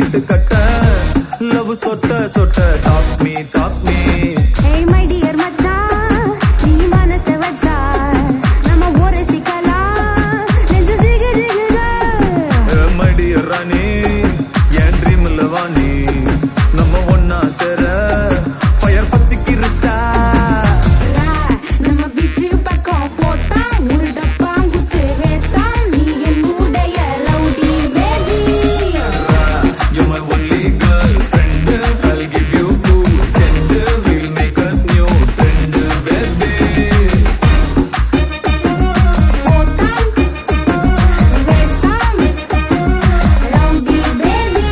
வீட்டு கட்ட லவ் சொட்ட சொட்ட talk me Hey my dear மச்சான் நீ மனச வச்சா நம்ம ஒரு சிக்கலாம் நெஞ்சு ஜிகு ஜிகுதா my dear ராணி என் ட்ரீம்ல வாணி நம்ம ஒன்னா சேர ஃபயர் பத்திக்கிருச்சா நம்ம பீச்சு பக்கம் போட்டா ஒரு டப்பா குத்து வேஸ்டா நீ என் உடைய rowdy baby You're my only girlfriend I'll give you cool gender we'll make us new friend baby போட்டா வேஸ்டா ரவுடி பேபி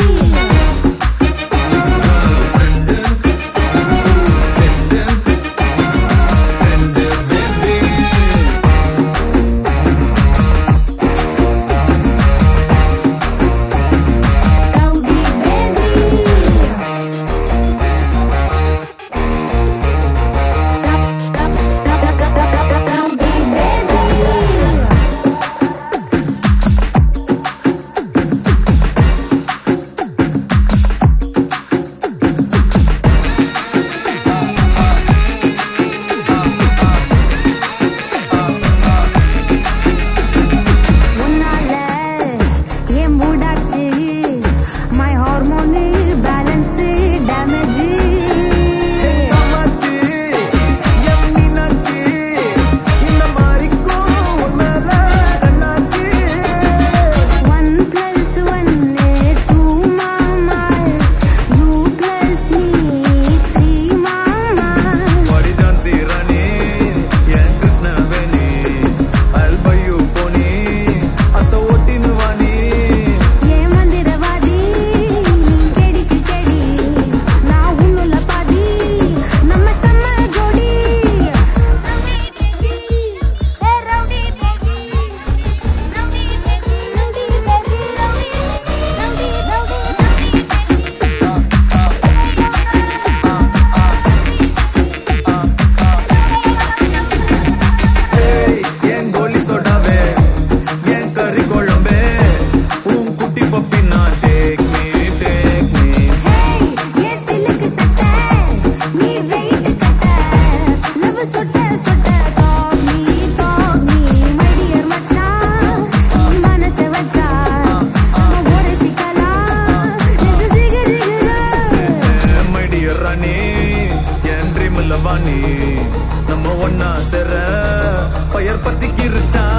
ரவுடி பேபி உன்னால ஏன் மூடாச்சு my hormone balance damage Kamakshi என் மீனாட்சி இந்த மாதிரிக்கும் உன் மேல கண்ணாச்சி 1+1 2 மாமா you plus me 3 மாமா Body Jhansi Rani N Krishnaveni I'll buy you pony அத்த ஓட்டினு வாணி ஏ மந்திரவாதி கெடிக்கு கெடி நான் உன்னுல பாதி நம்ம செம்ம ஜோடி ரவுடி பேபி ரவுடி பேபி ஏய் என் கோலி சோடாவே என் கறி குழம்பே உன் குட்டி பப்பி நான் டேக் மீ ஹேய் ஏ சிலுக்கு சட்டை நீ வெயிட் கட்ட லவ் சொட்ட சொட்ட டாக் மீ மை டியர் மச்சான் நீ மனச வச்சா நம்ம ஒரு சிக்கலாம் நெஞ்சு ஜிகு ஜிகுதா மை டியர் ராணி என் ட்ரீம்ல வாணி நம்ம ஒன்னா சேர ஃபயர் பத்திக்கிருச்சா